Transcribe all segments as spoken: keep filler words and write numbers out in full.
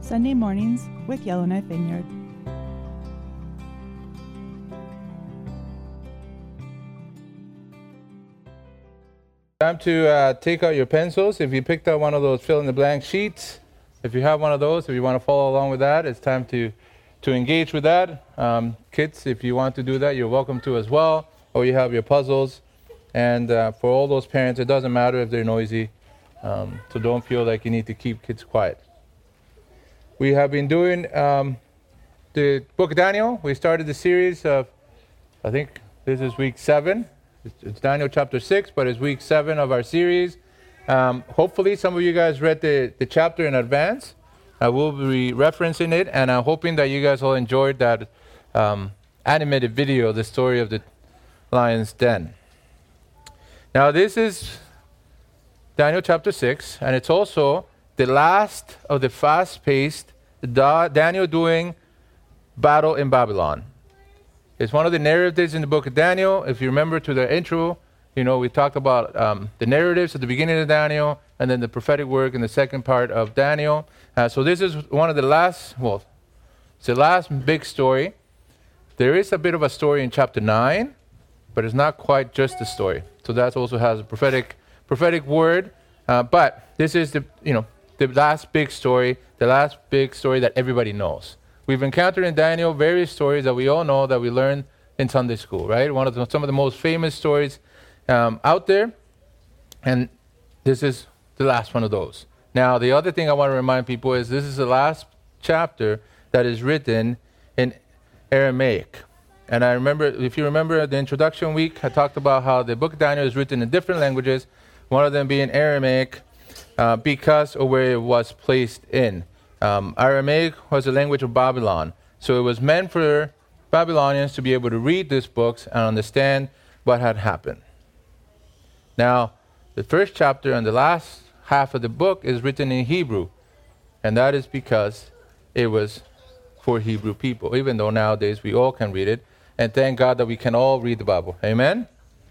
Sunday mornings with Yellowknife Vineyard. Time to uh, take out your pencils. If you picked out one of those fill-in-the-blank sheets, if you have one of those, if you want to follow along with that, it's time to, to engage with that. Um, kids, if you want to do that, you're welcome to as well. Or you have your puzzles. And uh, for all those parents, it doesn't matter if they're noisy. Um, so don't feel like you need to keep kids quiet. We have been doing um, the book of Daniel. We started the series of, I think this is week seven. It's, it's Daniel chapter six, but it's week seven of our series. Um, hopefully some of you guys read the, the chapter in advance. I will be referencing it, and I'm hoping that you guys all enjoyed that um, animated video, the story of the lion's den. Now this is Daniel chapter six, and it's also the last of the fast-paced da- Daniel doing battle in Babylon. It's one of the narratives in the book of Daniel. If you remember to the intro, you know, we talked about um, the narratives at the beginning of Daniel and then the prophetic work in the second part of Daniel. Uh, so this is one of the last, well, it's the last big story. There is a bit of a story in chapter nine, but it's not quite just a story. So that also has a prophetic prophetic word. Uh, but this is the, you know, the last big story, the last big story that everybody knows. We've encountered in Daniel various stories that we all know that we learned in Sunday school, right? One of the, some of the most famous stories um, out there, and this is the last one of those. Now, the other thing I want to remind people is this is the last chapter that is written in Aramaic. And I remember, if you remember the introduction week, I talked about how the book of Daniel is written in different languages, one of them being Aramaic, uh, because of where it was placed in. Um, Aramaic was the language of Babylon. So it was meant for Babylonians to be able to read these books and understand what had happened. Now, the first chapter and the last half of the book is written in Hebrew. And that is because it was for Hebrew people, even though nowadays we all can read it. And thank God that we can all read the Bible. Amen?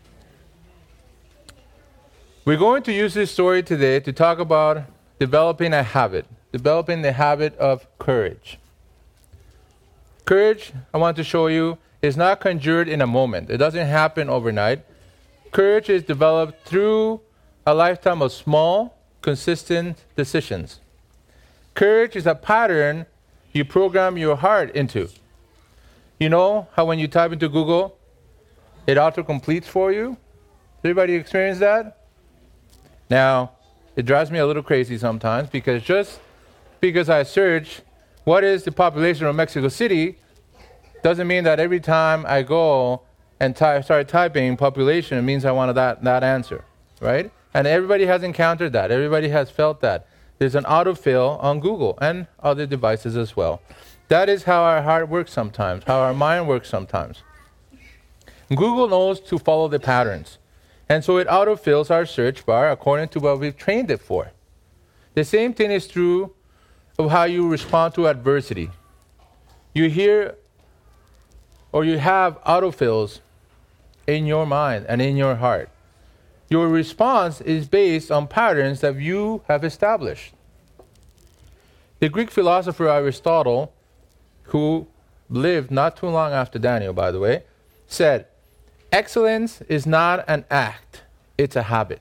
We're going to use this story today to talk about developing a habit. Developing the habit of courage. Courage, I want to show you, is not conjured in a moment. It doesn't happen overnight. Courage is developed through a lifetime of small, consistent decisions. Courage is a pattern you program your heart into. You know how when you type into Google, it auto-completes for you? Everybody experience that? Now, it drives me a little crazy sometimes because just because I search what is the population of Mexico City doesn't mean that every time I go and ty- start typing population, it means I want that, that answer, right? And everybody has encountered that. Everybody has felt that. There's an autofill on Google and other devices as well. That is how our heart works sometimes, how our mind works sometimes. Google knows to follow the patterns. And so it autofills our search bar according to what we've trained it for. The same thing is true of how you respond to adversity. You hear or you have autofills in your mind and in your heart. Your response is based on patterns that you have established. The Greek philosopher Aristotle, who lived not too long after Daniel, by the way, said, "Excellence is not an act, it's a habit."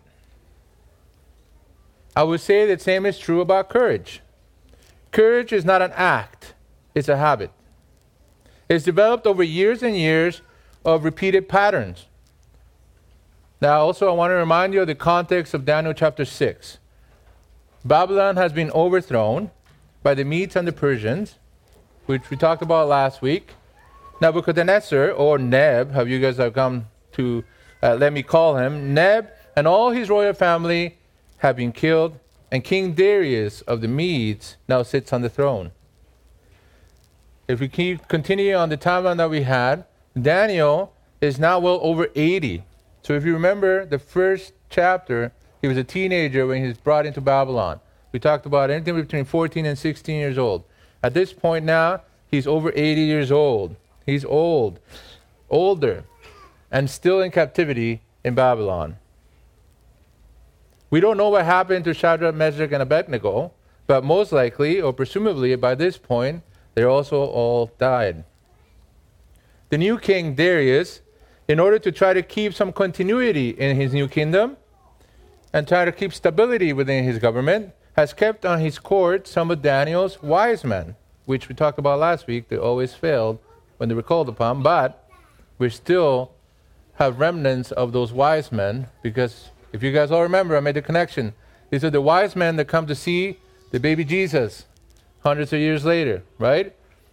I would say the same is true about courage. Courage is not an act, it's a habit. It's developed over years and years of repeated patterns. Now, also, I want to remind you of the context of Daniel chapter six. Babylon has been overthrown by the Medes and the Persians, which we talked about last week. Nebuchadnezzar, or Neb, how you guys have come to uh, let me call him, Neb and all his royal family have been killed, and King Darius of the Medes now sits on the throne. If we keep continue on the timeline that we had, Daniel is now well over eighty. So if you remember the first chapter, he was a teenager when he was brought into Babylon. We talked about anything between fourteen and sixteen years old. At this point now, he's over eighty years old. He's old, older, and still in captivity in Babylon. We don't know what happened to Shadrach, Meshach, and Abednego, But most likely, or presumably by this point, they also all died. The new king Darius, in order to try to keep some continuity in his new kingdom and try to keep stability within his government, has kept on his court some of Daniel's wise men, which we talked about last week. They always failed when they were called upon, but we still have remnants of those wise men, because if you guys all remember, I made the connection. These are the wise men that come to see the baby Jesus hundreds of years later, right?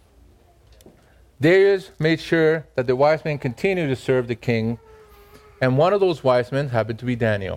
Darius made sure that the wise men continued to serve the king, and one of those wise men happened to be Daniel.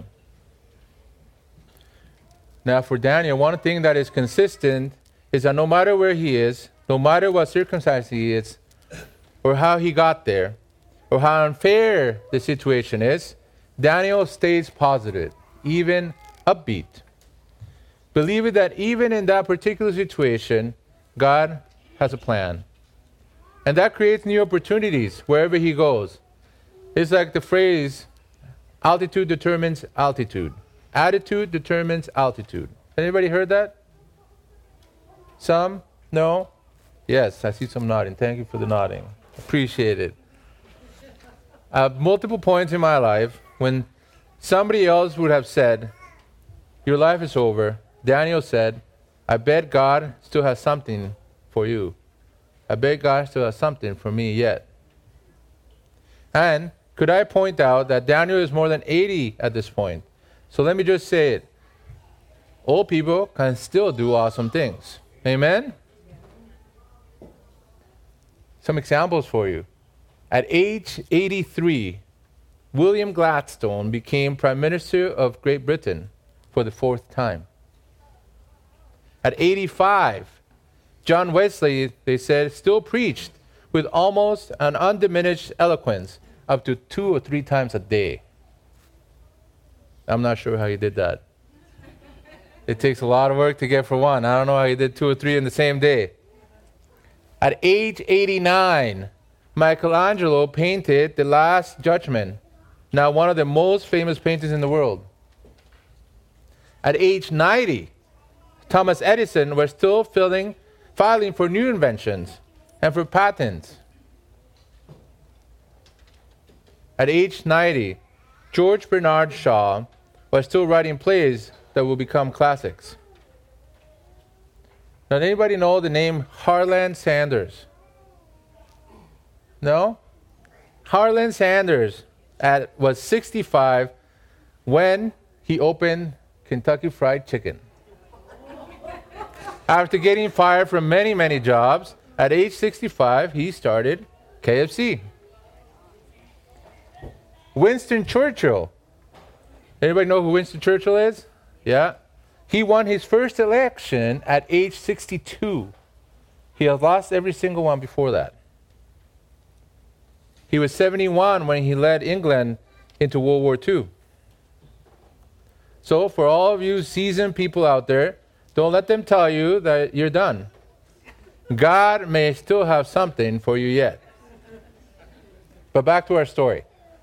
Now, for Daniel, one thing that is consistent is that no matter where he is, no matter what circumstance he is, or how he got there, or how unfair the situation is, Daniel stays positive, even upbeat, believing that even in that particular situation, God has a plan. And that creates new opportunities wherever he goes. It's like the phrase, altitude determines altitude. Attitude determines altitude. Anybody heard that? Some? No? Yes, I see some nodding. Thank you for the nodding. Appreciate it. At multiple points in my life, when somebody else would have said, your life is over, Daniel said, I bet God still has something for you. I bet God still has something for me yet. And could I point out that Daniel is more than eighty at this point? So let me just say it. Old people can still do awesome things. Amen? Some examples for you. At age eighty-three, William Gladstone became Prime Minister of Great Britain for the fourth time. At eighty-five, John Wesley, they said, still preached with almost an undiminished eloquence up to two or three times a day. I'm not sure how he did that. It takes a lot of work to get for one. I don't know how he did two or three in the same day. At age eighty-nine, Michelangelo painted The Last Judgment, now one of the most famous paintings in the world. At age ninety, Thomas Edison was still filling filing for new inventions and for patents. At age ninety, George Bernard Shaw was still writing plays that will become classics. Now, does anybody know the name Harlan Sanders? No? Harlan Sanders at, was sixty-five when he opened Kentucky Fried Chicken. After getting fired from many, many jobs, at age sixty-five, he started K F C. Winston Churchill. Anybody know who Winston Churchill is? Yeah. He won his first election at age sixty-two. He has lost every single one before that. He was seventy-one when he led England into World War Two. So for all of you seasoned people out there, don't let them tell you that you're done. God may still have something for you yet. But back to our story.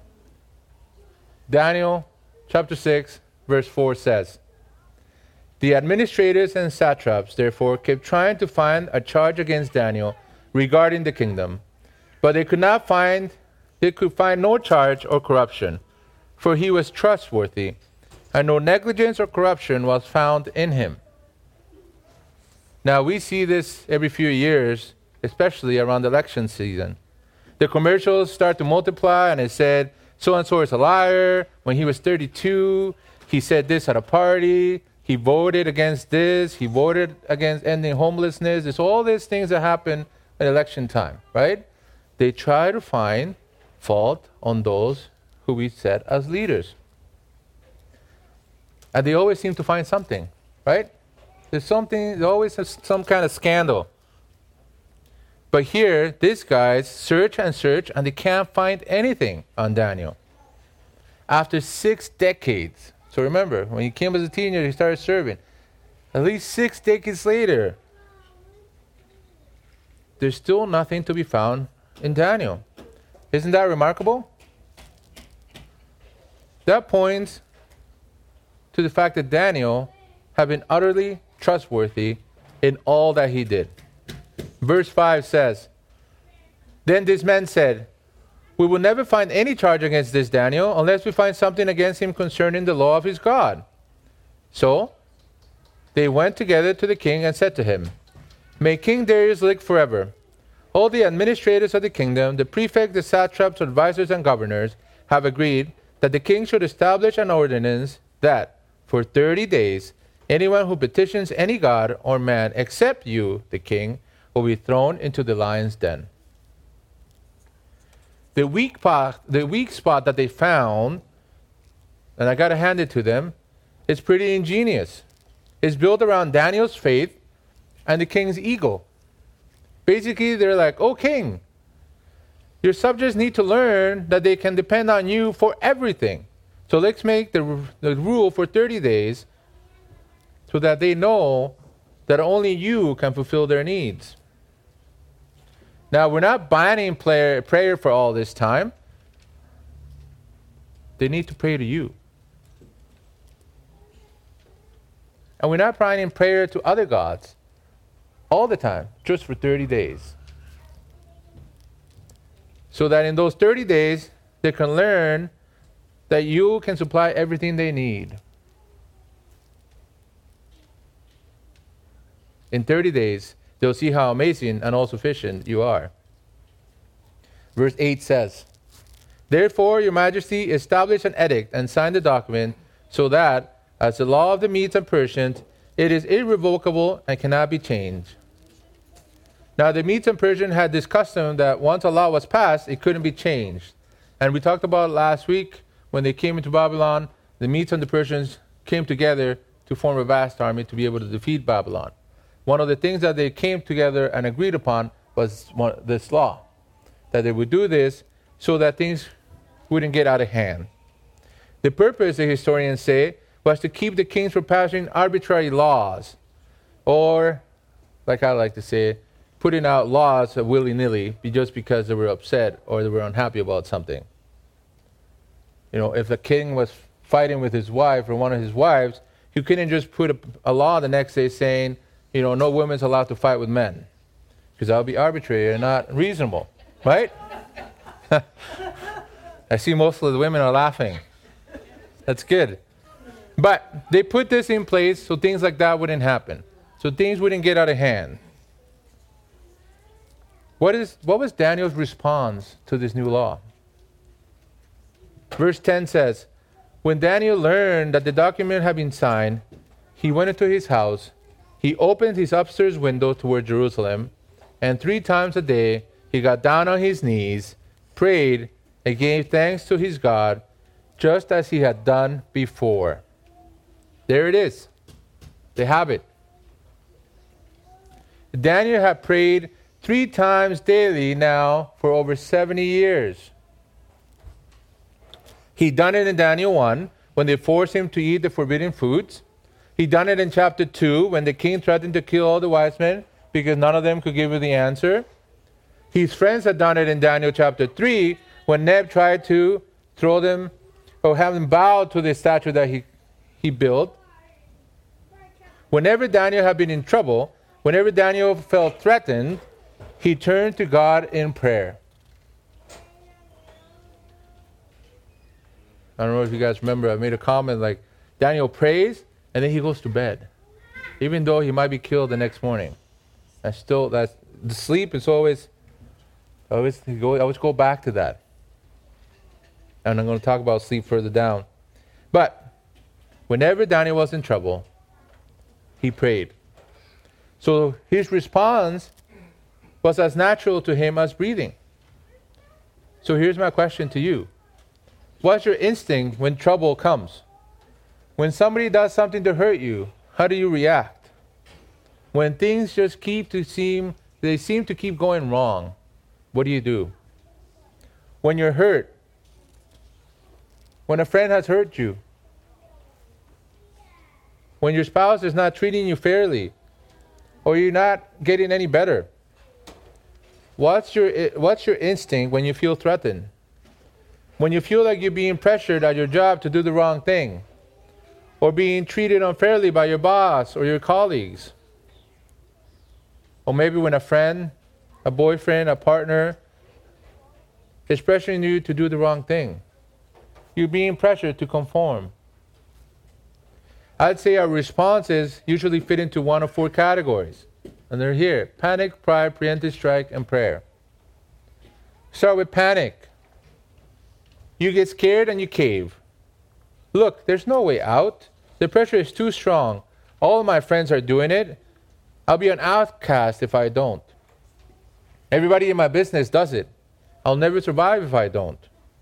Daniel chapter six, verse four says, the administrators and satraps, therefore, kept trying to find a charge against Daniel regarding the kingdom, but they could not find, they could find no charge or corruption, for he was trustworthy, and no negligence or corruption was found in him. Now, we see this every few years, especially around election season. The commercials start to multiply, and it said, so-and-so is a liar. When he was thirty-two, he said this at a party. He voted against this. He voted against ending homelessness. There's all these things that happen at election time, right? They try to find fault on those who we set as leaders. And they always seem to find something, right? There's something, there's always some kind of scandal. But here, these guys search and search, and they can't find anything on Daniel. After six decades, so remember, when he came as a teenager, he started serving. At least six decades later, there's still nothing to be found in Daniel. Isn't that remarkable? That points to the fact that Daniel had been utterly trustworthy in all that he did. Verse five says, Then this man said, We will never find any charge against this Daniel unless we find something against him concerning the law of his God. So they went together to the king and said to him, May King Darius live forever. All the administrators of the kingdom, the prefects, the satraps, advisors, and governors have agreed that the king should establish an ordinance that, for thirty days, anyone who petitions any god or man except you, the king, will be thrown into the lion's den. The weak part, the weak spot that they found, and I got to hand it to them, is pretty ingenious. It's built around Daniel's faith and the king's ego. Basically, they're like, oh, king, your subjects need to learn that they can depend on you for everything. So let's make the, the rule for thirty days so that they know that only you can fulfill their needs. Now, we're not banning prayer, prayer for all this time. They need to pray to you. And we're not banning prayer to other gods all the time, just for thirty days. So that in those thirty days, they can learn that you can supply everything they need. In thirty days, they'll see how amazing and all-sufficient you are. Verse eight says, Therefore, your majesty, establish an edict and sign the document so that, as the law of the Medes and Persians, it is irrevocable and cannot be changed. Now, the Medes and Persians had this custom that once a law was passed, it couldn't be changed. And we talked about it last week when they came into Babylon, the Medes and the Persians came together to form a vast army to be able to defeat Babylon. One of the things that they came together and agreed upon was one, this law, that they would do this so that things wouldn't get out of hand. The purpose, the historians say, was to keep the kings from passing arbitrary laws, or, like I like to say, putting out laws willy-nilly just because they were upset or they were unhappy about something. You know, if the king was fighting with his wife or one of his wives, you couldn't just put a, a law the next day saying, you know, no women's allowed to fight with men, because that would be arbitrary and not reasonable, right? I see most of the women are laughing. That's good. But they put this in place so things like that wouldn't happen, so things wouldn't get out of hand. What is what was Daniel's response to this new law? Verse ten says, When Daniel learned that the document had been signed, he went into his house. He opened his upstairs window toward Jerusalem, and three times a day he got down on his knees, prayed, and gave thanks to his God, just as he had done before. There it is. They have it. Daniel had prayed three times daily now for over seventy years. He done it in Daniel one, when they forced him to eat the forbidden foods. He done it in chapter two, when the king threatened to kill all the wise men because none of them could give you the answer. His friends had done it in Daniel chapter three, when Neb tried to throw them or have them bow to the statue that he, he built. Whenever Daniel had been in trouble, whenever Daniel felt threatened, he turned to God in prayer. I don't know if you guys remember, I made a comment like, Daniel prays, and then he goes to bed, even though he might be killed the next morning. I still, that's, the sleep is always, I always go, I always go back to that. And I'm going to talk about sleep further down. But whenever Daniel was in trouble, he prayed. So his response was as natural to him as breathing. So here's my question to you. What's your instinct when trouble comes? When somebody does something to hurt you, how do you react? When things just keep to seem, they seem to keep going wrong, what do you do? When you're hurt, when a friend has hurt you, when your spouse is not treating you fairly, or you're not getting any better, what's your what's your instinct when you feel threatened? When you feel like you're being pressured at your job to do the wrong thing, or being treated unfairly by your boss or your colleagues. Or maybe when a friend, a boyfriend, a partner is pressuring you to do the wrong thing. You're being pressured to conform. I'd say our responses usually fit into one of four categories. And they're here: panic, pride, preemptive strike, and prayer. Start with panic. You get scared and you cave. Look, there's no way out. The pressure is too strong. All of my friends are doing it. I'll be an outcast if I don't. Everybody in my business does it. I'll never survive if I don't.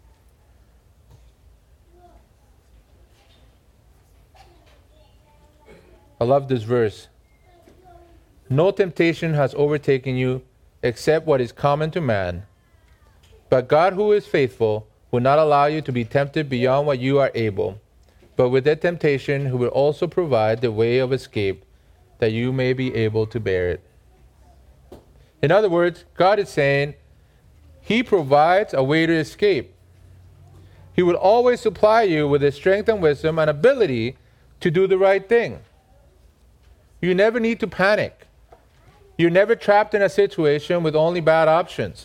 I love this verse. No temptation has overtaken you except what is common to man. But God, who is faithful, will not allow you to be tempted beyond what you are able. But with that temptation, He will also provide the way of escape, that you may be able to bear it. In other words, God is saying He provides a way to escape. He will always supply you with the strength and wisdom and ability to do the right thing. You never need to panic. You're never trapped in a situation with only bad options.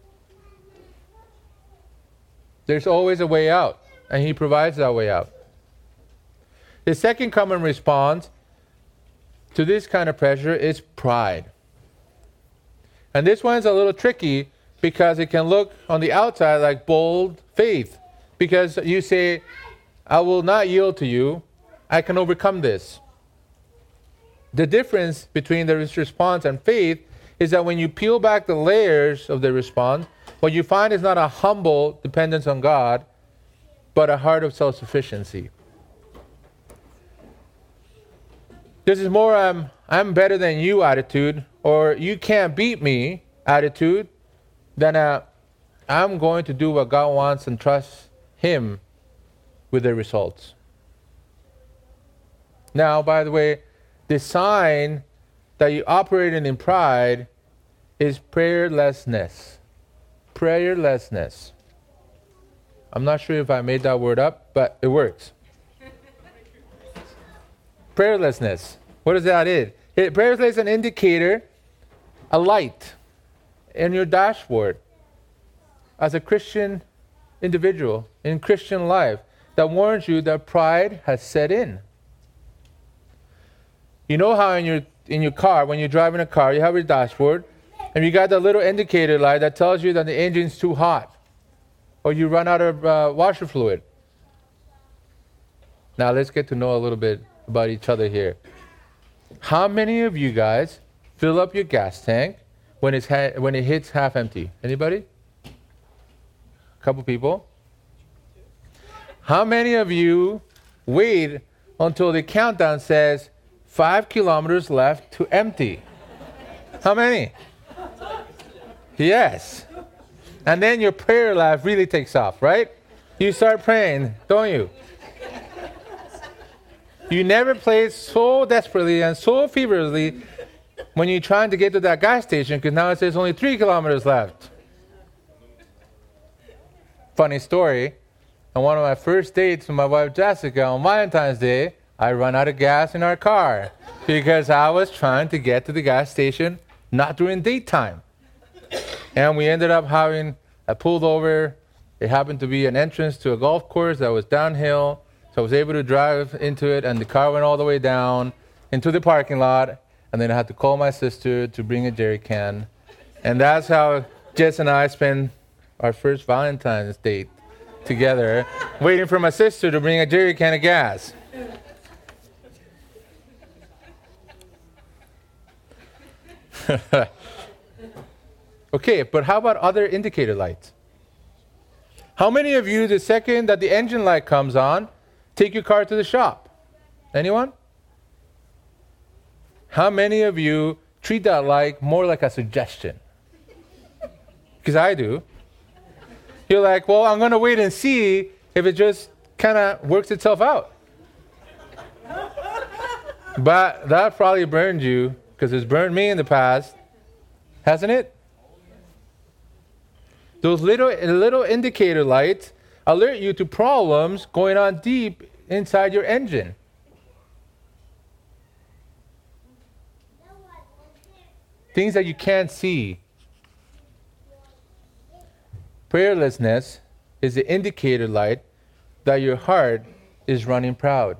There's always a way out, and He provides that way out. The second common response to this kind of pressure is pride. And this one's a little tricky because it can look on the outside like bold faith. Because you say, I will not yield to you. I can overcome this. The difference between the response and faith is that when you peel back the layers of the response, what you find is not a humble dependence on God, but a heart of self-sufficiency. This is more um, I'm better than you attitude, or you can't beat me attitude, than a I'm going to do what God wants and trust Him with the results. Now, by the way, the sign that you operating in pride is prayerlessness. Prayerlessness. I'm not sure if I made that word up, but it works. Prayerlessness. What does that mean? It, prayerlessness is an indicator, a light in your dashboard as a Christian individual in Christian life that warns you that pride has set in. You know how in your in your car, when you're driving a car, you have your dashboard, and you got that little indicator light that tells you that the engine's too hot, or you run out of uh, washer fluid. Now let's get to know a little bit about each other here. How many of you guys fill up your gas tank when it's ha- when it hits half empty? Anybody? A couple people. How many of you wait until the countdown says five kilometers left to empty? How many? Yes. And then your prayer life really takes off, right? You start praying, don't you? You never pray so desperately and so feverishly when you're trying to get to that gas station because now it says only three kilometers left. Funny story. On one of my first dates with my wife Jessica on Valentine's Day, I ran out of gas in our car because I was trying to get to the gas station not during date time. And we ended up having, I pulled over. It happened to be an entrance to a golf course that was downhill. So I was able to drive into it, and the car went all the way down into the parking lot. And then I had to call my sister to bring a jerry can. And that's how Jess and I spent our first Valentine's date together, waiting for my sister to bring a jerry can of gas. Okay, but how about other indicator lights? How many of you, the second that the engine light comes on, take your car to the shop? Anyone? How many of you treat that light more like a suggestion? Because I do. You're like, well, I'm going to wait and see if it just kind of works itself out. But that probably burned you, because it's burned me in the past, hasn't it? Those little little indicator lights alert you to problems going on deep inside your engine. things that you can't see. Prayerlessness is the indicator light that your heart is running proud.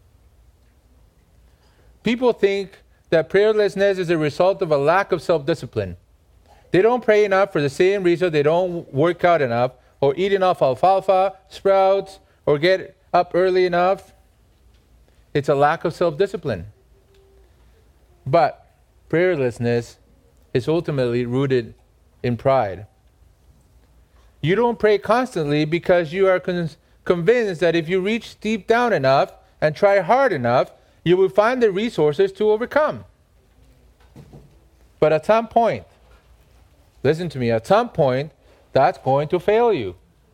People think that prayerlessness is a result of a lack of self-discipline. They don't pray enough for the same reason they don't work out enough, or eat enough alfalfa, sprouts, or get up early enough. It's a lack of self-discipline. But prayerlessness is ultimately rooted in pride. You don't pray constantly because you are con- convinced that if you reach deep down enough and try hard enough, you will find the resources to overcome. But at some point, listen to me, at some point, that's going to fail you.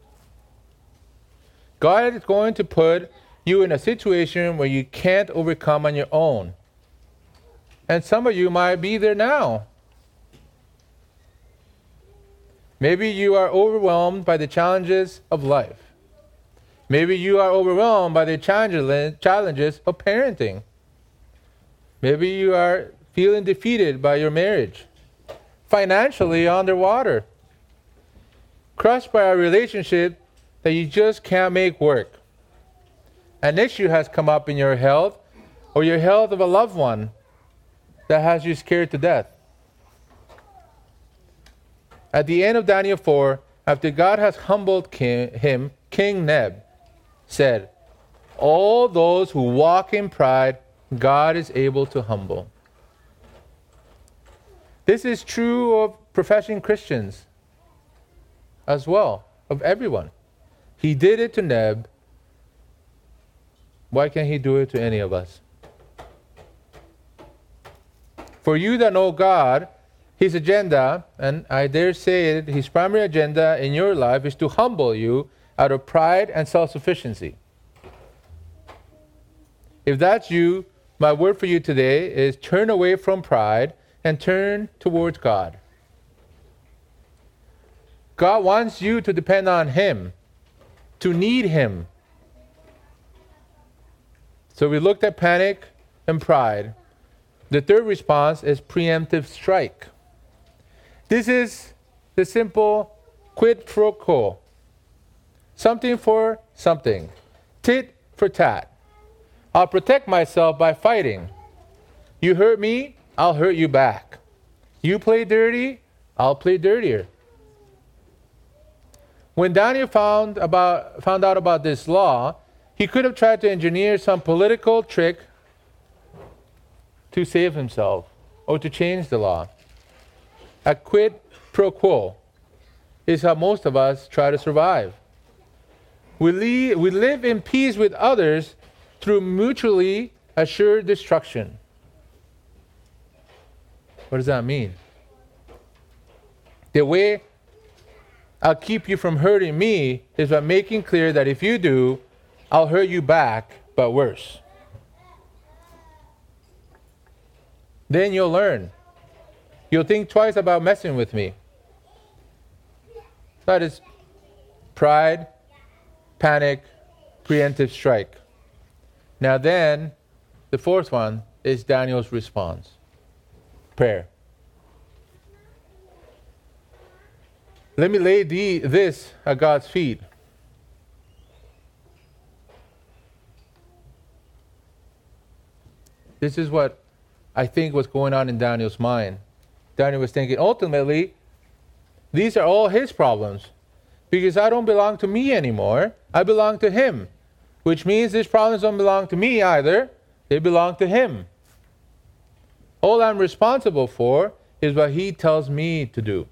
God is going to put you in a situation where you can't overcome on your own. And some of you might be there now. Maybe you are overwhelmed by the challenges of life. Maybe you are overwhelmed by the challenges of parenting. Maybe you are feeling defeated by your marriage, financially underwater, crushed by a relationship that you just can't make work. An issue has come up in your health or your health of a loved one that has you scared to death. At the end of Daniel four, after God has humbled king, him, King Neb said, all those who walk in pride, God is able to humble. This is true of professing Christians as well, of everyone. He did it to Neb. Why can't he do it to any of us? For you that know God, his agenda, and I dare say it, his primary agenda in your life is to humble you out of pride and self-sufficiency. If that's you, my word for you today is turn away from pride and turn towards God. God wants you to depend on him, to need him. So we looked at panic and pride. The third response is preemptive strike. This is the simple quid pro quo. Something for something. Tit for tat. I'll protect myself by fighting. You hurt me, I'll hurt you back. You play dirty, I'll play dirtier. When Daniel found about found out about this law, he could have tried to engineer some political trick to save himself or to change the law. A quid pro quo is how most of us try to survive. We, leave, we live in peace with others through mutually assured destruction. What does that mean? The way I'll keep you from hurting me is by making clear that if you do, I'll hurt you back, but worse. Then you'll learn. You'll think twice about messing with me. That is pride, panic, preemptive strike. Now then, the fourth one is Daniel's response. Prayer. Let me lay the, this at God's feet. This is what I think was going on in Daniel's mind. Daniel was thinking, ultimately, these are all his problems. Because I don't belong to me anymore. I belong to him. Which means these problems don't belong to me either. They belong to him. All I'm responsible for is what he tells me to do.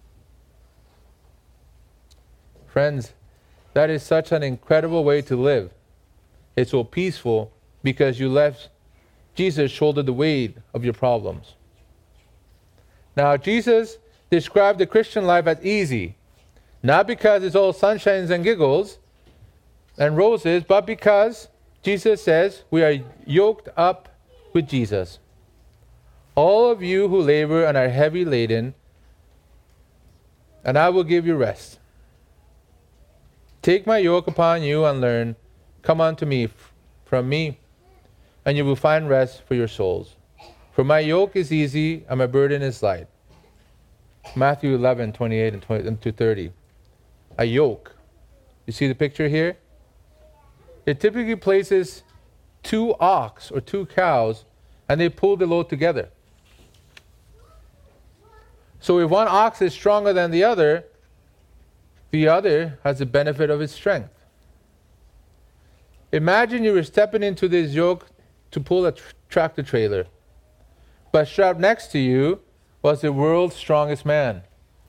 Friends, that is such an incredible way to live. It's so peaceful because you left Jesus shoulder the weight of your problems. Now, Jesus described the Christian life as easy, not because it's all sunshines and giggles and roses, but because Jesus says we are yoked up with Jesus. All of you who labor and are heavy laden, and I will give you rest. Take my yoke upon you and learn. Come unto me, from me, and you will find rest for your souls. For my yoke is easy and my burden is light. Matthew eleven, twenty-eight and twenty to thirty. A yoke. You see the picture here? It typically places two ox or two cows and they pull the load together. So if one ox is stronger than the other, the other has the benefit of its strength. Imagine you were stepping into this yoke to pull a tr- tractor trailer, but strapped next to you was the world's strongest man.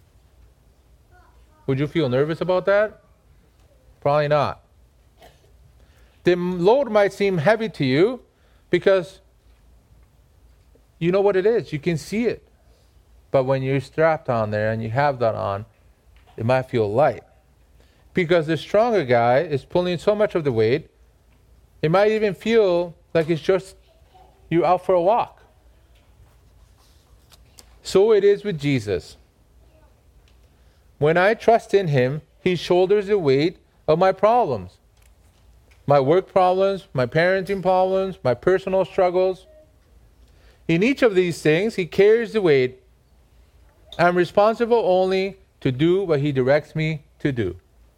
Would you feel nervous about that? Probably not. The load might seem heavy to you because you know what it is. You can see it. But when you're strapped on there and you have that on, it might feel light. Because the stronger guy is pulling so much of the weight, it might even feel like it's just you out for a walk. So it is with Jesus. When I trust in him, he shoulders the weight of my problems. My work problems, my parenting problems, my personal struggles. In each of these things, he carries the weight. I'm responsible only to do what he directs me to do.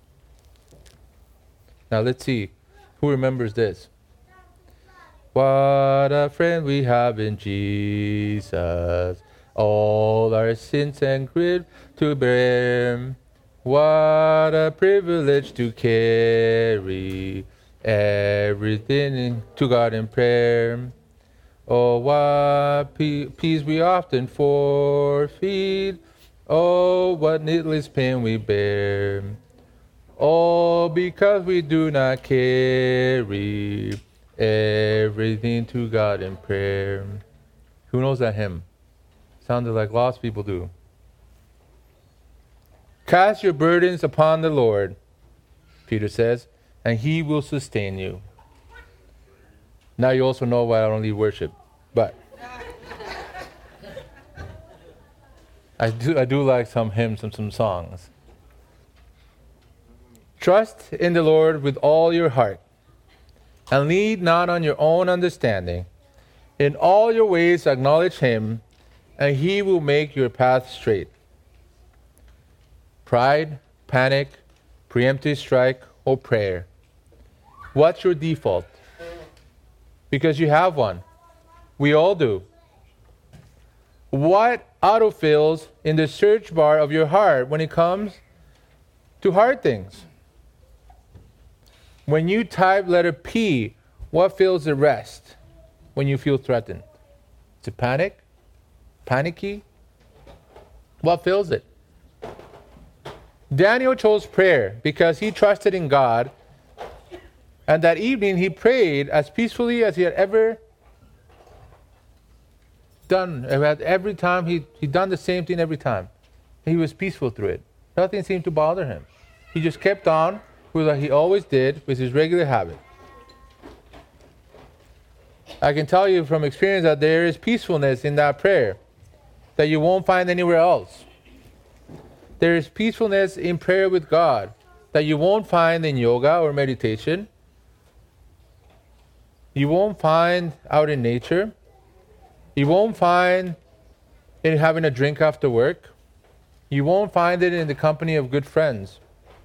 Now let's see who remembers this. What a friend we have in Jesus. All our sins and grief to bear. What a privilege to carry everything to God in prayer. Oh, what peace we often forfeit. Oh, what needless pain we bear. All because we do not carry everything to God in prayer. Who knows that hymn? Sounded like lost people do. Cast your burdens upon the Lord, Peter says, and he will sustain you. Now you also know why I don't lead worship. But I do I do like some hymns and some songs. Trust in the Lord with all your heart, and lean not on your own understanding. In all your ways acknowledge him, and he will make your path straight. Pride, panic, preemptive strike, or prayer. What's your default? Because you have one. We all do. What autofills in the search bar of your heart when it comes to hard things? When you type letter P, what fills the rest when you feel threatened? Is it panic? Panicky? What fills it? Daniel chose prayer because he trusted in God, and that evening he prayed as peacefully as he had ever done. Every time he he done the same thing every time. He was peaceful through it. Nothing seemed to bother him. He just kept on with what he always did, with his regular habit. I can tell you from experience that there is peacefulness in that prayer that you won't find anywhere else. There is peacefulness in prayer with God that you won't find in yoga or meditation. You won't find out in nature. You won't find in having a drink after work. You won't find it in the company of good friends.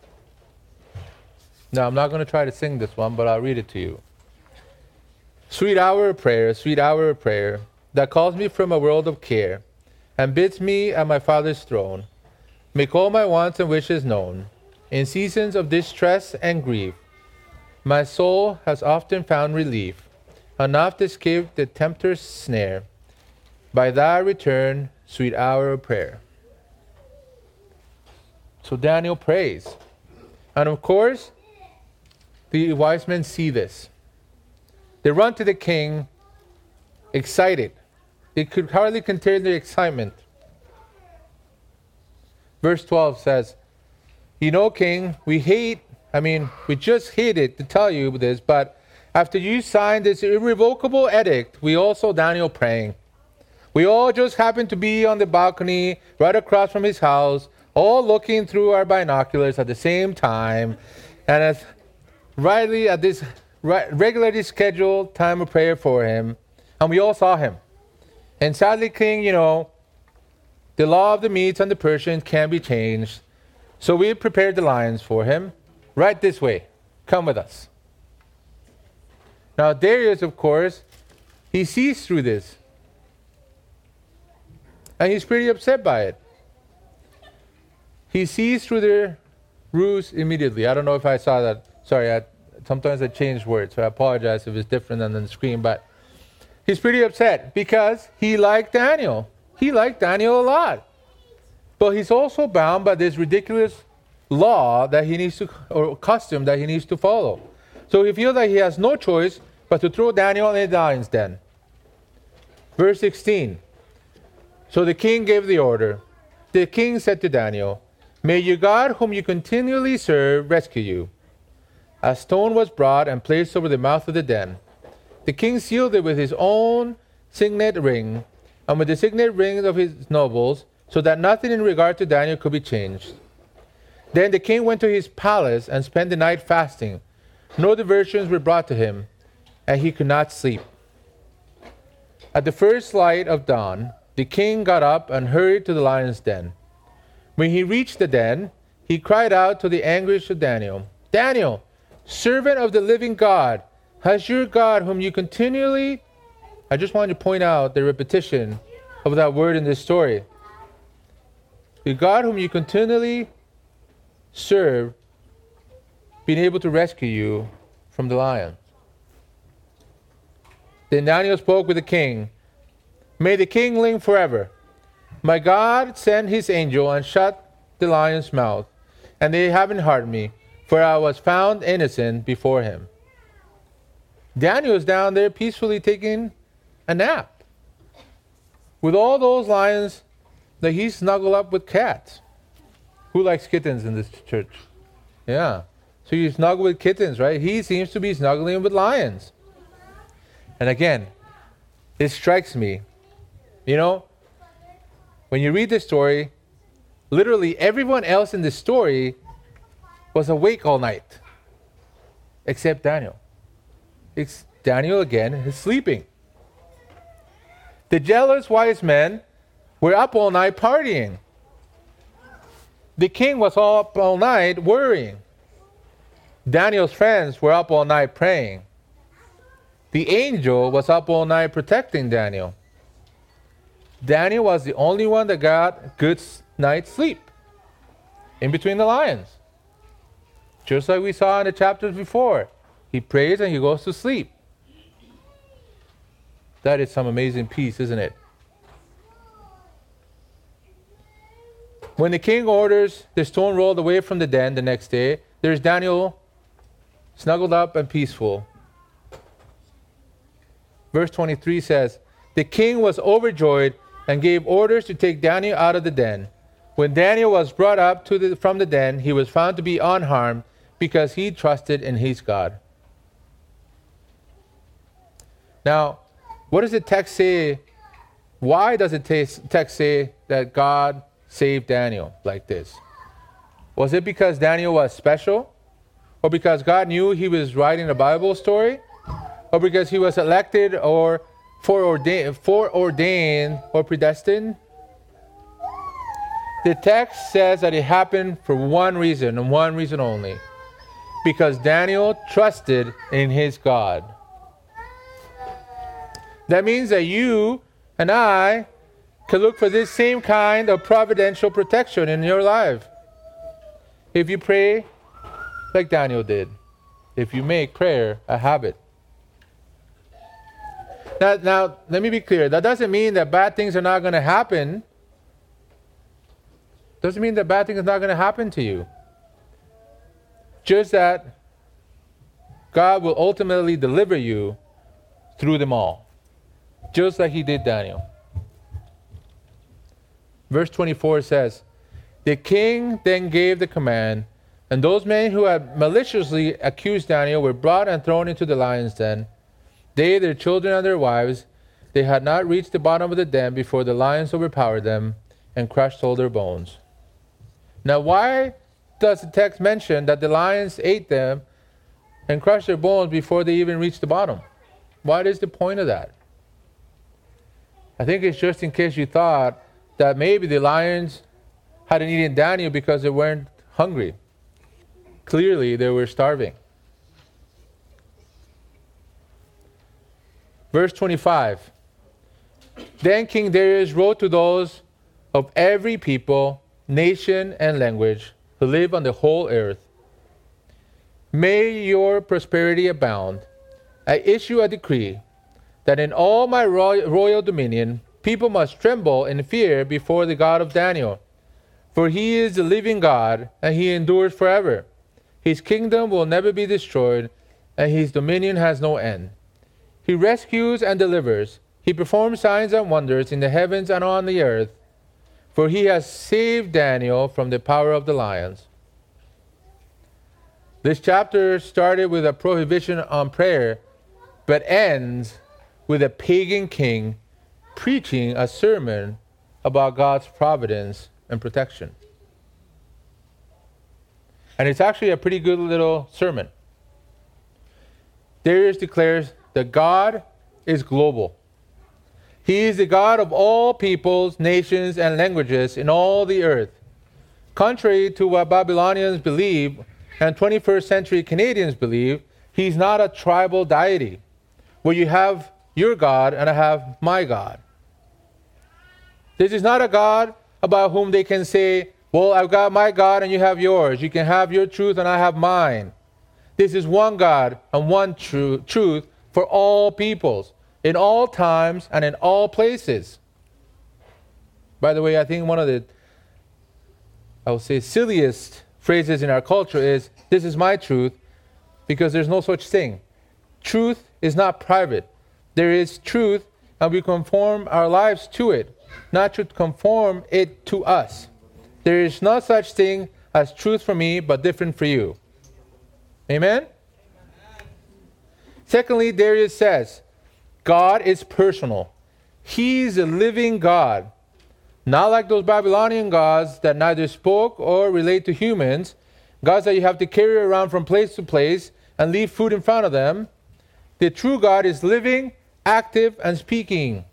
Now, I'm not going to try to sing this one, but I'll read it to you. Sweet hour of prayer, sweet hour of prayer, that calls me from a world of care, and bids me at my Father's throne make all my wants and wishes known. In seasons of distress and grief, my soul has often found relief, enough to escape the tempter's snare. By thy return, sweet hour of prayer. So Daniel prays. And of course, the wise men see this. They run to the king, excited. They could hardly contain their excitement. Verse twelve says, you know, king, we hate, I mean, we just hated to tell you this, but after you signed this irrevocable edict, we also, Daniel, praying. We all just happened to be on the balcony right across from his house, all looking through our binoculars at the same time, and as rightly at this regularly scheduled time of prayer for him, and we all saw him. And sadly, King, you know, the law of the Medes and the Persians can be changed. So we prepared the lions for him. Right this way. Come with us. Now Darius, of course, he sees through this. And he's pretty upset by it. He sees through their ruse immediately. I don't know if I saw that. Sorry, I, sometimes I change words, so I apologize if it's different than the screen. But he's pretty upset because he liked Daniel. He liked Daniel a lot. But he's also bound by this ridiculous law that he needs to, or custom that he needs to follow. So he feels like he has no choice but to throw Daniel in the lion's den. Verse sixteen. So the king gave the order. The king said to Daniel, "May your God, whom you continually serve, rescue you." A stone was brought and placed over the mouth of the den. The king sealed it with his own signet ring, and with the signet rings of his nobles, so that nothing in regard to Daniel could be changed. Then the king went to his palace and spent the night fasting. No diversions were brought to him, and he could not sleep. At the first light of dawn, the king got up and hurried to the lion's den. When he reached the den, he cried out to the anguish of Daniel, "Daniel, servant of the living God, has your God, whom you continually..." I just wanted to point out the repetition of that word in this story. The God whom you continually serve, being able to rescue you from the lion. Then Daniel spoke with the king. "May the king live forever. My God sent his angel and shut the lion's mouth, and they haven't harmed me, for I was found innocent before him." Daniel's down there peacefully taking a nap with all those lions that he snuggled up with cats. Who likes kittens in this church? Yeah. So you snuggle with kittens, right? He seems to be snuggling with lions. And again, it strikes me, you know, when you read this story, literally everyone else in this story was awake all night, except Daniel. It's Daniel again is sleeping. The jealous wise men were up all night partying. The king was up all night worrying. Daniel's friends were up all night praying. The angel was up all night protecting Daniel. Daniel was the only one that got good night's sleep in between the lions. Just like we saw in the chapters before. He prays and he goes to sleep. That is some amazing peace, isn't it? When the king orders the stone rolled away from the den the next day, there's Daniel snuggled up and peaceful. Verse twenty-three says, "The king was overjoyed and gave orders to take Daniel out of the den. When Daniel was brought up to the, from the den, he was found to be unharmed because he trusted in his God." Now, what does the text say? Why does the text say that God saved Daniel like this? Was it because Daniel was special? Or because God knew he was writing a Bible story? Or because he was elected or foreordained, foreordained or predestined? The text says that it happened for one reason and one reason only. Because Daniel trusted in his God. That means that you and I can look for this same kind of providential protection in your life. If you pray like Daniel did. If you make prayer a habit. Now, now, let me be clear. That doesn't mean that bad things are not going to happen. Doesn't mean that bad things are not going to happen to you. Just that God will ultimately deliver you through them all. Just like he did Daniel. Verse twenty-four says, "The king then gave the command, and those men who had maliciously accused Daniel were brought and thrown into the lion's den. They, their children, and their wives, they had not reached the bottom of the den before the lions overpowered them and crushed all their bones." Now, why does the text mention that the lions ate them and crushed their bones before they even reached the bottom? What is the point of that? I think it's just in case you thought that maybe the lions hadn't eaten Daniel because they weren't hungry. Clearly, they were starving. Verse twenty-five. Then King Darius wrote to those of every people, nation, and language who live on the whole earth, may your prosperity abound. I issue a decree that in all my royal, royal dominion, people must tremble in fear before the God of Daniel. For he is the living God, and he endures forever. His kingdom will never be destroyed, and his dominion has no end. He rescues and delivers. He performs signs and wonders in the heavens and on the earth. For he has saved Daniel from the power of the lions. This chapter started with a prohibition on prayer, but ends with a pagan king preaching a sermon about God's providence and protection. And it's actually a pretty good little sermon. Darius declares that God is global. He is the God of all peoples, nations, and languages in all the earth. Contrary to what Babylonians believe and twenty-first century Canadians believe, he's not a tribal deity where you have your God and I have my God. This is not a God about whom they can say, well, I've got my God and you have yours. You can have your truth and I have mine. This is one God and one tru- truth for all peoples, in all times and in all places. By the way, I think one of the, I would say, silliest phrases in our culture is, this is my truth, because there's no such thing. Truth is not private. There is truth, and we conform our lives to it, not to conform it to us. There is no such thing as truth for me, but different for you. Amen? Secondly, Darius says, God is personal. He's a living God. Not like those Babylonian gods that neither spoke or relate to humans, gods that you have to carry around from place to place and leave food in front of them. The true God is living, active, and speaking.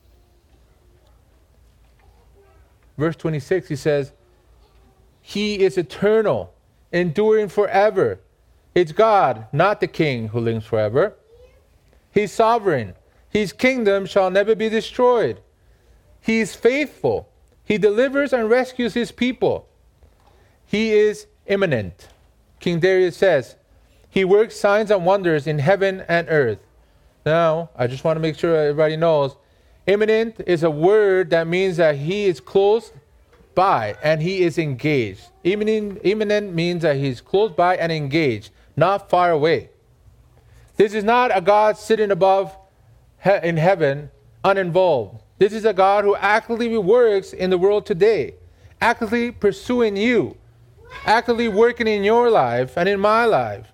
Verse twenty-six, he says, He is eternal, enduring forever. It's God, not the king, who lives forever. He's sovereign. His kingdom shall never be destroyed. He is faithful. He delivers and rescues his people. He is immanent. King Darius says, he works signs and wonders in heaven and earth. Now, I just want to make sure everybody knows, immanent is a word that means that he is close by and he is engaged. Immanent, immanent means that he's close by and engaged, not far away. This is not a God sitting above he- in heaven, uninvolved. This is a God who actively works in the world today, actively pursuing you, actively working in your life and in my life,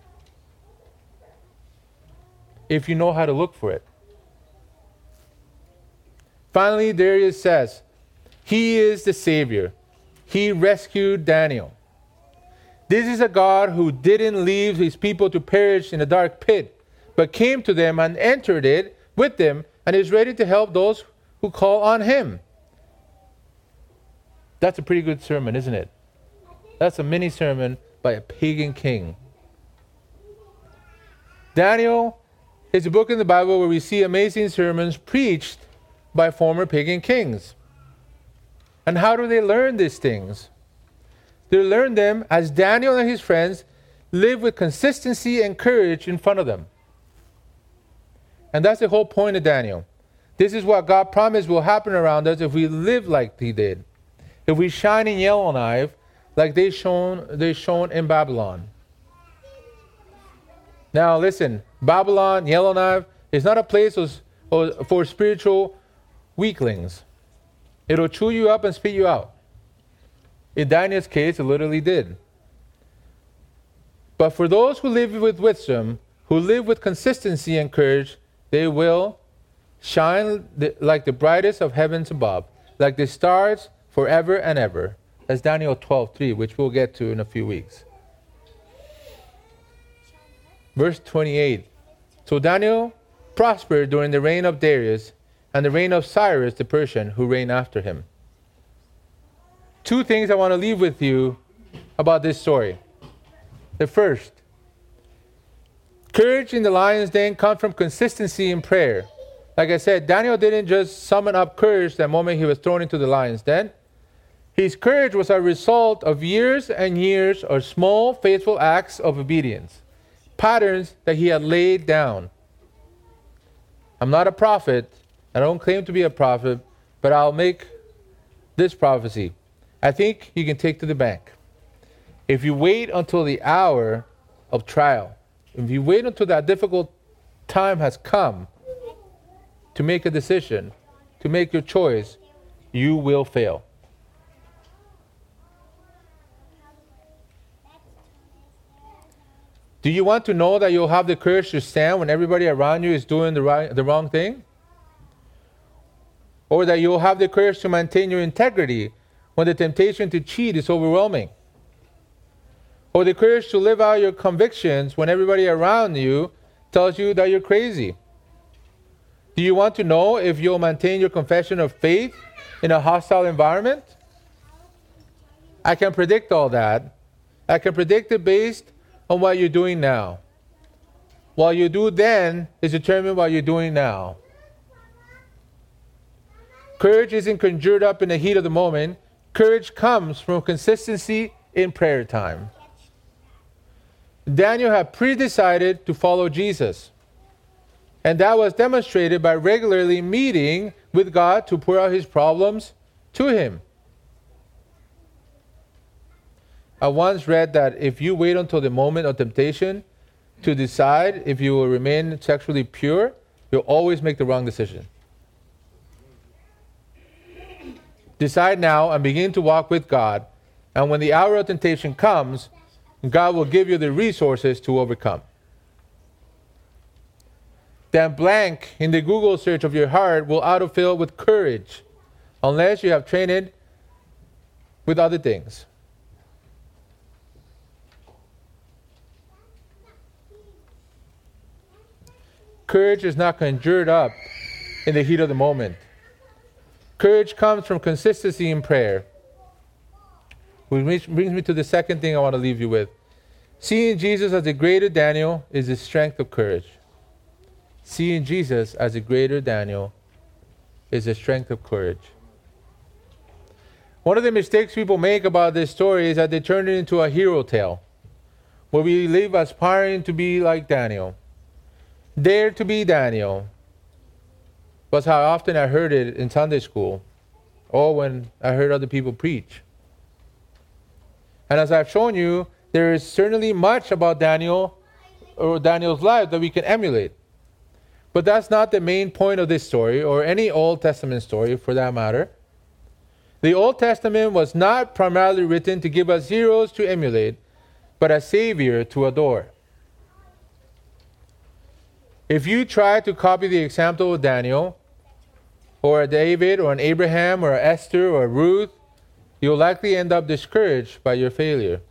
if you know how to look for it. Finally, Darius says, he is the Savior. He rescued Daniel. This is a God who didn't leave his people to perish in a dark pit, but came to them and entered it with them and is ready to help those who call on him. That's a pretty good sermon, isn't it? That's a mini sermon by a pagan king. Daniel is a book in the Bible where we see amazing sermons preached by former pagan kings. And how do they learn these things? They learn them as Daniel and his friends live with consistency and courage in front of them. And that's the whole point of Daniel. This is what God promised will happen around us if we live like he did. If we shine in Yellowknife like they shone, they shone in Babylon. Now listen, Babylon, Yellowknife is not a place for spiritual weaklings. It'll chew you up and spit you out. In Daniel's case, it literally did. But for those who live with wisdom, who live with consistency and courage, they will shine like the brightest of heavens above, like the stars forever and ever. That's Daniel twelve three, which we'll get to in a few weeks. Verse twenty-eight. So Daniel prospered during the reign of Darius, and the reign of Cyrus the Persian, who reigned after him. Two things I want to leave with you about this story. The first, courage in the lion's den comes from consistency in prayer. Like I said, Daniel didn't just summon up courage the moment he was thrown into the lion's den. His courage was a result of years and years of small, faithful acts of obedience, patterns that he had laid down. I'm not a prophet. I don't claim to be a prophet, but I'll make this prophecy. I think you can take to the bank. If you wait until the hour of trial, if you wait until that difficult time has come to make a decision, to make your choice, you will fail. Do you want to know that you'll have the courage to stand when everybody around you is doing the right, the wrong thing? Or that you'll have the courage to maintain your integrity when the temptation to cheat is overwhelming? Or the courage to live out your convictions when everybody around you tells you that you're crazy? Do you want to know if you'll maintain your confession of faith in a hostile environment? I can predict all that. I can predict it based on what you're doing now. What you do then is determine what you're doing now. Courage isn't conjured up in the heat of the moment. Courage comes from consistency in prayer time. Daniel had pre-decided to follow Jesus. And that was demonstrated by regularly meeting with God to pour out his problems to him. I once read that if you wait until the moment of temptation to decide if you will remain sexually pure, you'll always make the wrong decision. Decide now and begin to walk with God. And when the hour of temptation comes, God will give you the resources to overcome. That blank in the Google search of your heart will autofill with courage, unless you have trained it with other things. Courage is not conjured up in the heat of the moment. Courage comes from consistency in prayer. Which brings me to the second thing I want to leave you with. Seeing Jesus as the greater Daniel is the strength of courage. Seeing Jesus as the greater Daniel is the strength of courage. One of the mistakes people make about this story is that they turn it into a hero tale, where we live aspiring to be like Daniel. Dare to be Daniel was how often I heard it in Sunday school, or when I heard other people preach. And as I've shown you, there is certainly much about Daniel or Daniel's life that we can emulate. But that's not the main point of this story, or any Old Testament story for that matter. The Old Testament was not primarily written to give us heroes to emulate, but a savior to adore. If you try to copy the example of Daniel, or a David, or an Abraham, or an Esther, or a Ruth, you'll likely end up discouraged by your failure.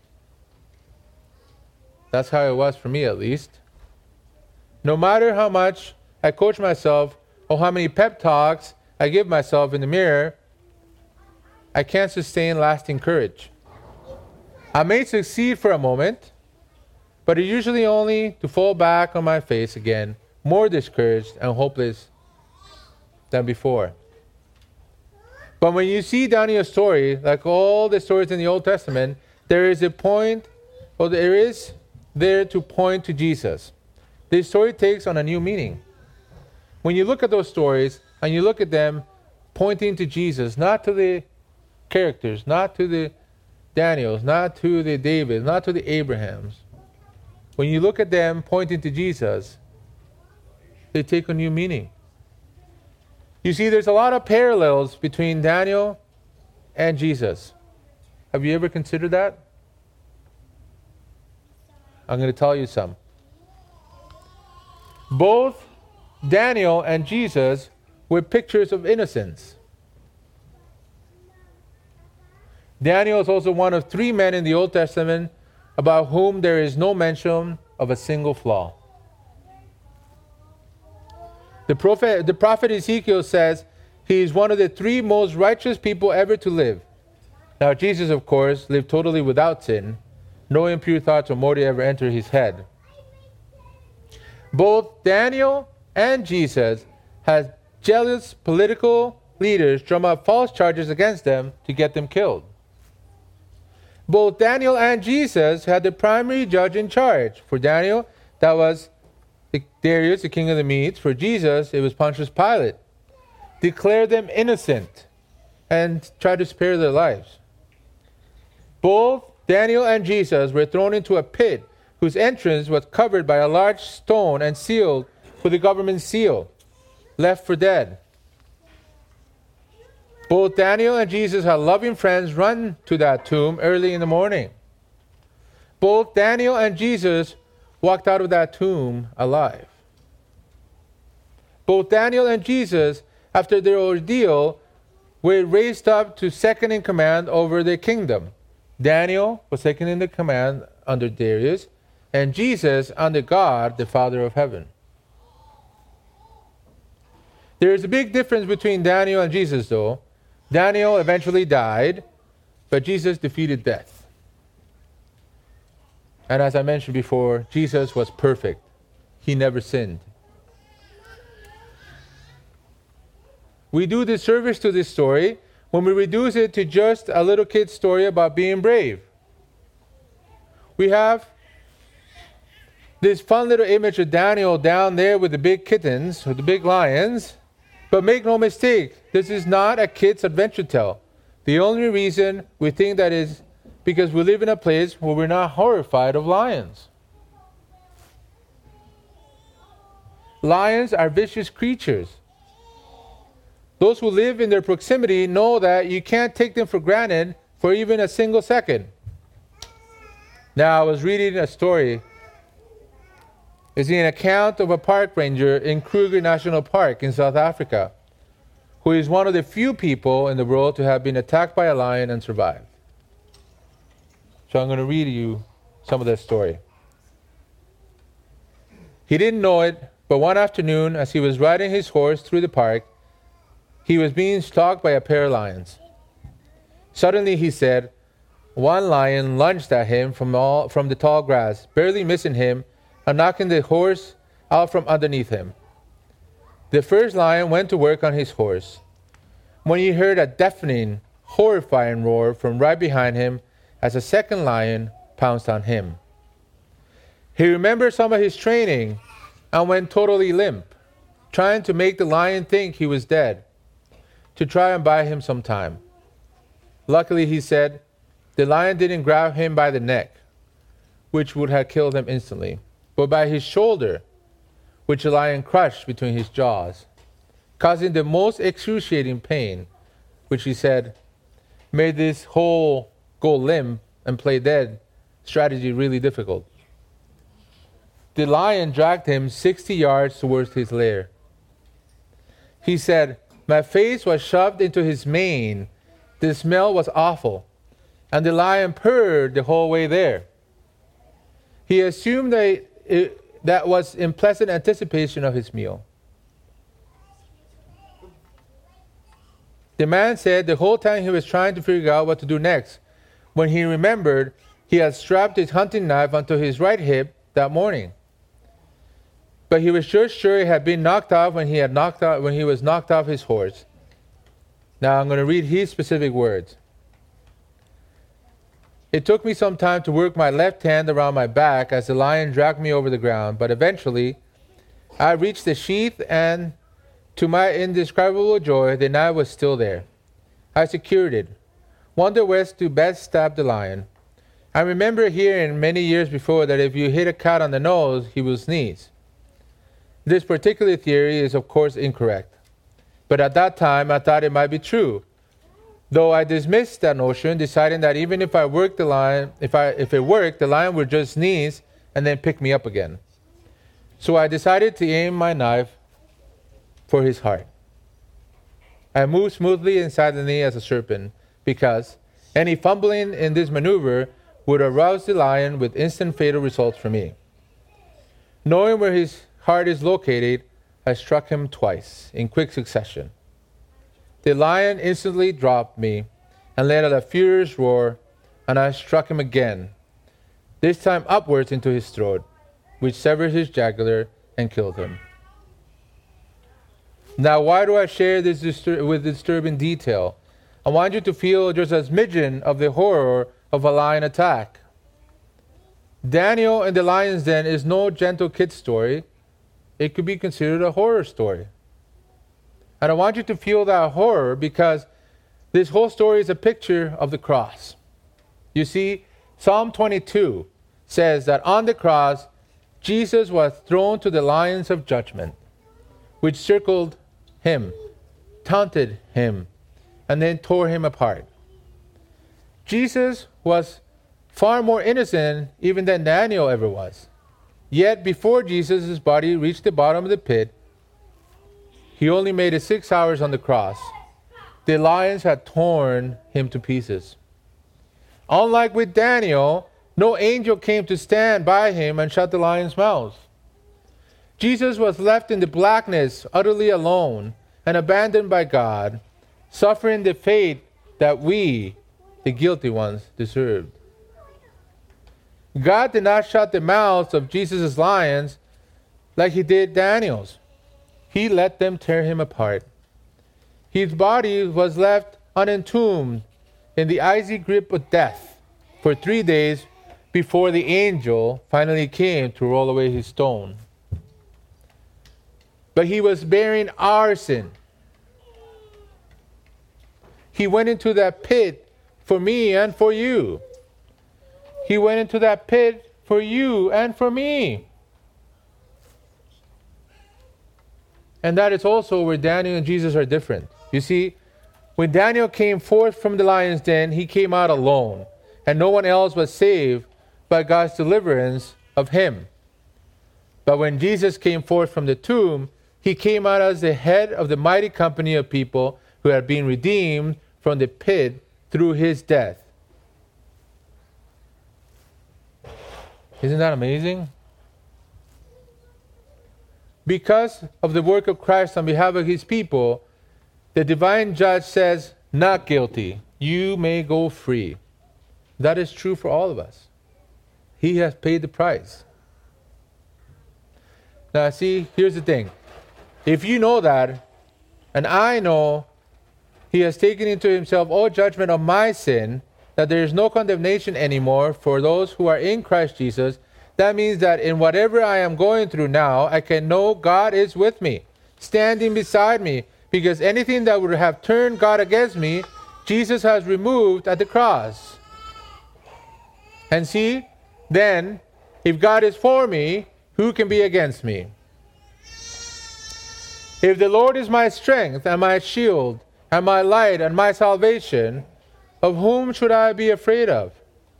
That's how it was for me, at least. No matter how much I coach myself, or how many pep talks I give myself in the mirror, I can't sustain lasting courage. I may succeed for a moment, but it's usually only to fall back on my face again, more discouraged and hopeless than before. But when you see Daniel's story, like all the stories in the Old Testament, there is a point, or there is there to point to Jesus. This story takes on a new meaning. When you look at those stories, and you look at them pointing to Jesus, not to the characters, not to the Daniels, not to the Davids, not to the Abrahams. When you look at them pointing to Jesus, they take a new meaning. You see, there's a lot of parallels between Daniel and Jesus. Have you ever considered that? I'm going to tell you some. Both Daniel and Jesus were pictures of innocence. Daniel is also one of three men in the Old Testament about whom there is no mention of a single flaw. The prophet, the prophet Ezekiel says he is one of the three most righteous people ever to live. Now, Jesus, of course, lived totally without sin. No impure thoughts or motive ever entered his head. Both Daniel and Jesus had jealous political leaders drum up false charges against them to get them killed. Both Daniel and Jesus had the primary judge in charge. For Daniel, that was Darius, the king of the Medes. For Jesus, it was Pontius Pilate. Declared them innocent and tried to spare their lives. Both Daniel and Jesus were thrown into a pit whose entrance was covered by a large stone and sealed with the government seal, left for dead. Both Daniel and Jesus had loving friends run to that tomb early in the morning. Both Daniel and Jesus walked out of that tomb alive. Both Daniel and Jesus, after their ordeal, were raised up to second in command over their kingdom. Daniel was second in the command under Darius, and Jesus under God, the Father of heaven. There is a big difference between Daniel and Jesus, though. Daniel eventually died, but Jesus defeated death. And as I mentioned before, Jesus was perfect. He never sinned. We do disservice to this story when we reduce it to just a little kid's story about being brave. We have this fun little image of Daniel down there with the big kittens, or the big lions. But make no mistake, this is not a kid's adventure tale. The only reason we think that is because we live in a place where we're not horrified of lions. Lions are vicious creatures. Those who live in their proximity know that you can't take them for granted for even a single second. Now, I was reading a story. It's an account of a park ranger in Kruger National Park in South Africa, who is one of the few people in the world to have been attacked by a lion and survived. So I'm going to read you some of that story. He didn't know it, but one afternoon, as he was riding his horse through the park, he was being stalked by a pair of lions. Suddenly, he said, one lion lunged at him from, all, from the tall grass, barely missing him and knocking the horse out from underneath him. The first lion went to work on his horse, when he heard a deafening, horrifying roar from right behind him as a second lion pounced on him. He remembered some of his training and went totally limp, trying to make the lion think he was dead, to try and buy him some time. Luckily, he said, the lion didn't grab him by the neck, which would have killed him instantly, but by his shoulder, which the lion crushed between his jaws, causing the most excruciating pain, which he said made this whole go limp and play dead strategy really difficult. The lion dragged him sixty yards towards his lair. He said, my face was shoved into his mane. The smell was awful, and the lion purred the whole way there. He assumed that it, that was in pleasant anticipation of his meal. The man said the whole time he was trying to figure out what to do next, when he remembered he had strapped his hunting knife onto his right hip that morning. But he was just sure it had been knocked off when he had knocked out when he was knocked off his horse. Now I'm going to read his specific words. It took me some time to work my left hand around my back as the lion dragged me over the ground, but eventually I reached the sheath, and to my indescribable joy, the knife was still there. I secured it, wondered where to best stab the lion. I remember hearing many years before that if you hit a cat on the nose, he will sneeze. This particular theory is, of course, incorrect. But at that time, I thought it might be true. Though I dismissed that notion, deciding that even if I worked the lion, if I if it worked, the lion would just sneeze and then pick me up again. So I decided to aim my knife for his heart. I moved smoothly and silently as a serpent, because any fumbling in this maneuver would arouse the lion with instant fatal results for me. Knowing where his heart is located, I struck him twice in quick succession. The lion instantly dropped me and let out a furious roar, and I struck him again, this time upwards into his throat, which severed his jugular and killed him. Now, why do I share this distur- with disturbing detail? I want you to feel just a smidgen of the horror of a lion attack. Daniel in the lion's den is no gentle kid story. It could be considered a horror story. And I want you to feel that horror because this whole story is a picture of the cross. You see, Psalm twenty-two says that on the cross, Jesus was thrown to the lions of judgment, which circled him, taunted him, and then tore him apart. Jesus was far more innocent even than Daniel ever was. Yet before Jesus' body reached the bottom of the pit, he only made it six hours on the cross. The lions had torn him to pieces. Unlike with Daniel, no angel came to stand by him and shut the lions' mouths. Jesus was left in the blackness, utterly alone and abandoned by God, suffering the fate that we, the guilty ones, deserved. God did not shut the mouths of Jesus' lions like he did Daniel's. He let them tear him apart. His body was left unentombed in the icy grip of death for three days before the angel finally came to roll away his stone. But he was bearing our sin. He went into that pit for me and for you. He went into that pit for you and for me. And that is also where Daniel and Jesus are different. You see, when Daniel came forth from the lion's den, he came out alone, and no one else was saved by God's deliverance of him. But when Jesus came forth from the tomb, he came out as the head of the mighty company of people who had been redeemed from the pit through his death. Isn't that amazing? Because of the work of Christ on behalf of his people, the divine judge says, not guilty. You may go free. That is true for all of us. He has paid the price. Now, see, here's the thing. If you know that, and I know he has taken into himself all judgment of my sin, that there is no condemnation anymore for those who are in Christ Jesus, that means that in whatever I am going through now, I can know God is with me, standing beside me, because anything that would have turned God against me, Jesus has removed at the cross. And see, then, if God is for me, who can be against me? If the Lord is my strength and my shield and my light and my salvation, of whom should I be afraid of?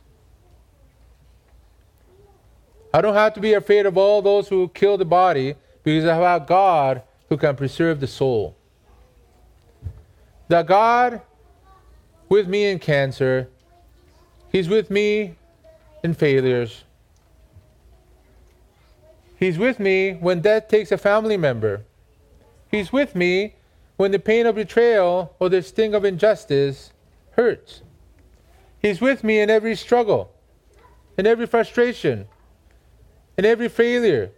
I don't have to be afraid of all those who kill the body, because I have God who can preserve the soul. The God with me in cancer, he's with me in failures. He's with me when death takes a family member. He's with me when the pain of betrayal or the sting of injustice hurts. He's with me in every struggle, in every frustration, in every failure,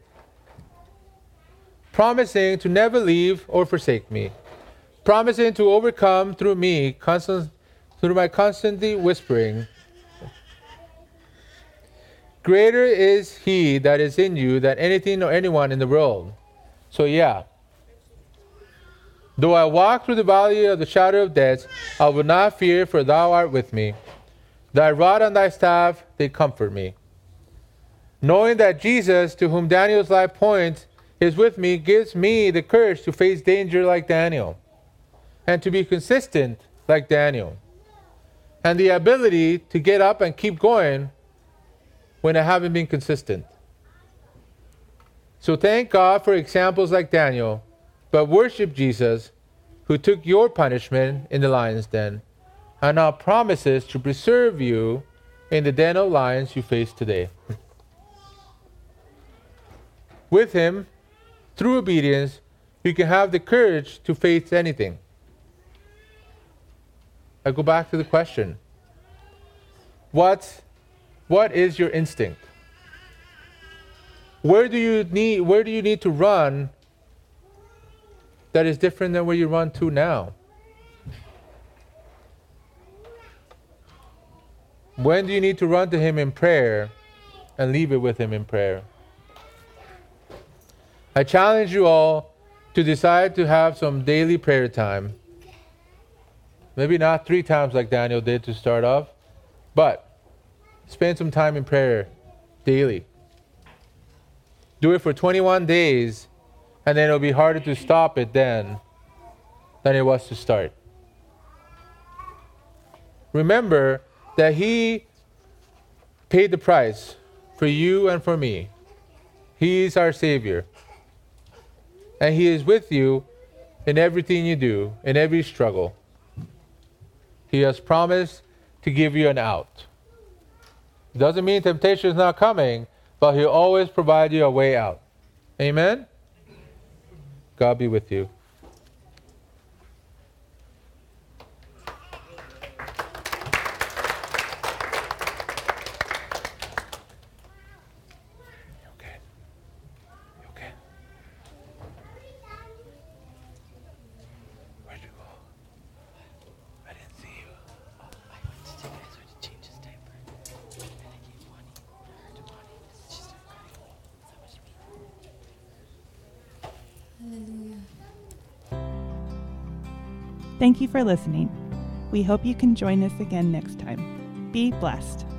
promising to never leave or forsake me, promising to overcome through me, constant, through my constantly whispering, greater is he that is in you than anything or anyone in the world. So yeah, though I walk through the valley of the shadow of death, I will not fear, for thou art with me. Thy rod and thy staff, they comfort me. Knowing that Jesus, to whom Daniel's life points, is with me, gives me the courage to face danger like Daniel, and to be consistent like Daniel, and the ability to get up and keep going when I haven't been consistent. So thank God for examples like Daniel, but worship Jesus, who took your punishment in the lion's den, and now promises to preserve you in the den of lions you face today. With him, through obedience, you can have the courage to face anything. I go back to the question. What, what is your instinct? Where do you need, where do you need to run that is different than where you run to now? When do you need to run to Him in prayer and leave it with Him in prayer? I challenge you all to decide to have some daily prayer time. Maybe not three times like Daniel did to start off, but spend some time in prayer daily. Do it for twenty-one days, and then it'll be harder to stop it then than it was to start. Remember that He paid the price for you and for me. He is our Savior. And He is with you in everything you do, in every struggle. He has promised to give you an out. Doesn't mean temptation is not coming, but He'll always provide you a way out. Amen? God be with you. Thank you for listening. We hope you can join us again next time. Be blessed.